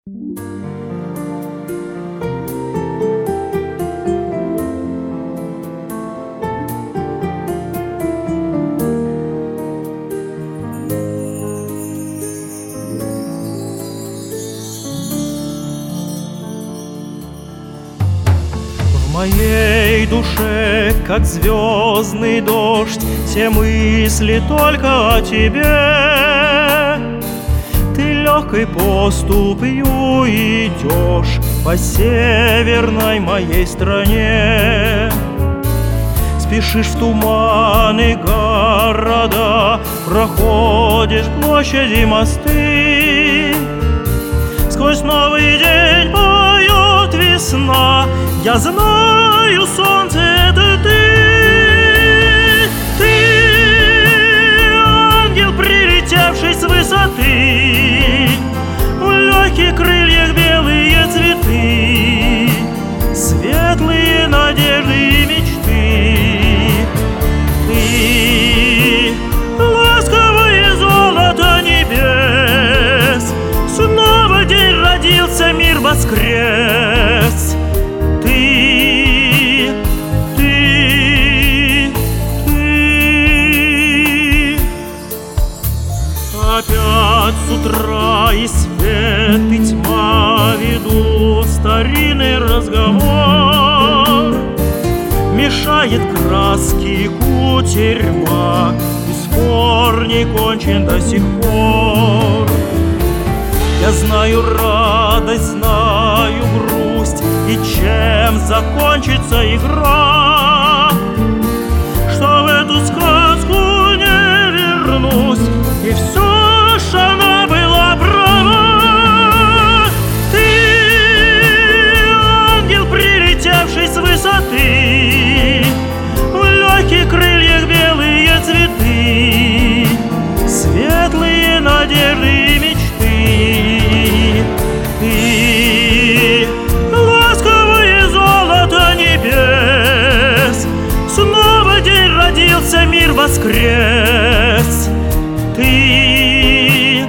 В моей душе, как звездный дождь, все мысли только о тебе. Ты легкой поступью идешь по северной моей стране. Спешишь в туманы города, проходишь площади, мосты. Сквозь новый день поет весна, я знаю, солнце — это ты. Ты ангел, прилетевший с высоты, в легких крыльях белые цветы, светлые надежды и мечты. Ты ласковое золото небес, снова день родился, мир воскрес. Опять с утра и свет, и тьма ведут старинный разговор. Мешает краски кутерьма, и спор не кончен до сих пор. Я знаю радость, знаю грусть, и чем закончится игра, что в эту сказку не вернусь, и все ж она была права. Ты ангел, прилетевший с высоты, в легких крыльях белые цветы, светлые надежды и мечты. Ты ласковое золото небес, снова день родился, мир воскрес. Ты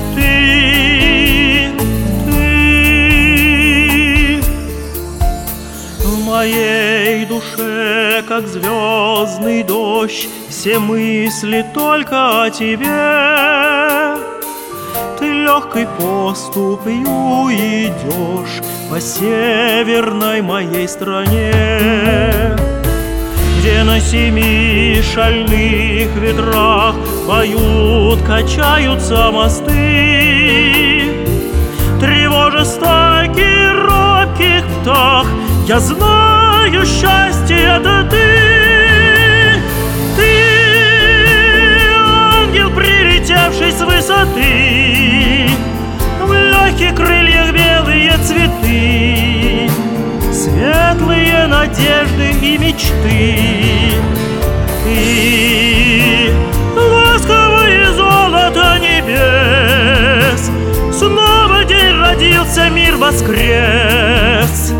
в моей душе, как звездный дождь, все мысли только о тебе. Ты легкой поступью идешь по северной моей стране, где на 7 шальных ветрах поют, качаются мосты. Тревожа стайки робких птах, я знаю, счастье — это ты. Ты ангел, прилетевший с высоты, в легких крыльях белые цветы, светлые надежды и мечты. Ты ласковое золото небес, снова день родился, мир воскрес.